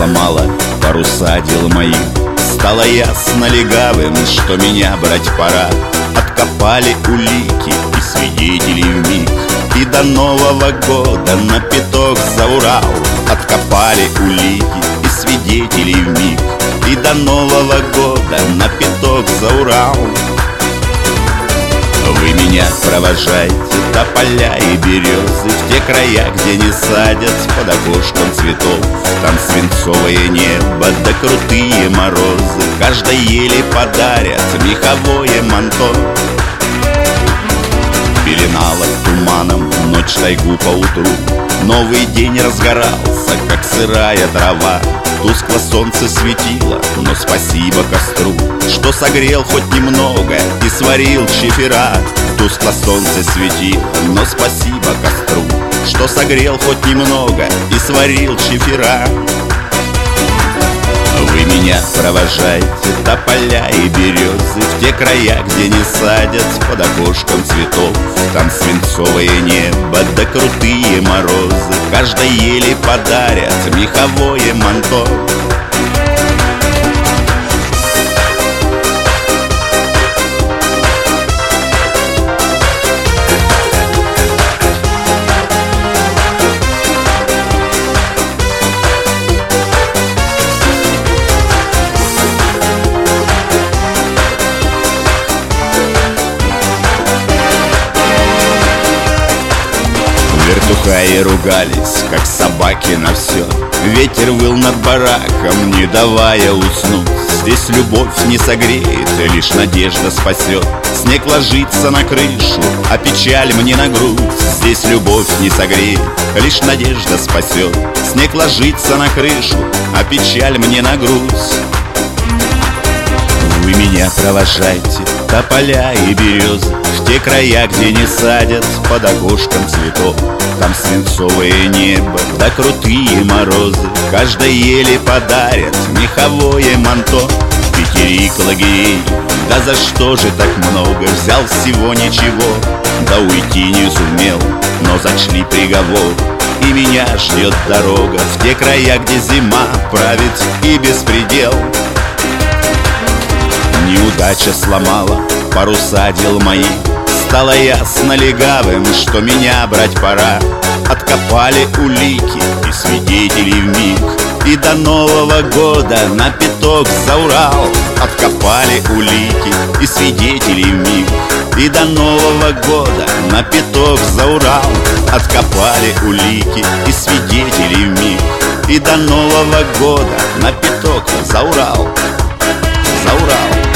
сломала паруса дел моих. Стало ясно легавым, что меня брать пора. Откопали улики и свидетелей вмиг, и до Нового года на пяток за Урал. Откопали улики и свидетелей вмиг, и до Нового года на пяток за Урал. Вы меня провожайте, тополя и березы, в те края, где не садят под окошком цветов. Там свинцовое небо да крутые морозы, каждой ели подарят меховое манто. Пеленала туманом ночь тайгу поутру, новый день разгорался, как сырая трава. Тускло солнце светило, но спасибо костру, что согрел хоть немного и сварил чифера. Тускло солнце светило, но спасибо костру, что согрел хоть немного и сварил чифера. Вы меня провожайте, тополя и березы, в те края, где не садят под окошком цветов. Там свинцовое небо да крутые морозы, каждой ели подарят меховое манто. Вертухаи ругались, как собаки, на все. Ветер выл над бараком, не давая уснуть. Здесь любовь не согреет, лишь надежда спасет. Снег ложится на крышу, а печаль мне на грудь. Здесь любовь не согреет, лишь надежда спасет. Снег ложится на крышу, а печаль мне на грудь. Вы меня провожайте, тополя и березы, в те края, где не садят под окошком цветов. Там свинцовое небо да крутые морозы, каждой ели подарят меховое манто. Пятерик лагерей, да за что же так много? Взял всего ничего, да уйти не сумел, но зачли приговор. И меня ждет дорога в те края, где зима правит и беспредел. Неудача сломала паруса дел моих, стало ясно легавым, что меня брать пора. Откопали улики и свидетелей вмиг, и до Нового года на пяток за Урал. Откопали улики и свидетелей вмиг, и до Нового года на пяток за Урал. Откопали улики и свидетелей вмиг, и до Нового года на пяток за Урал. За Урал.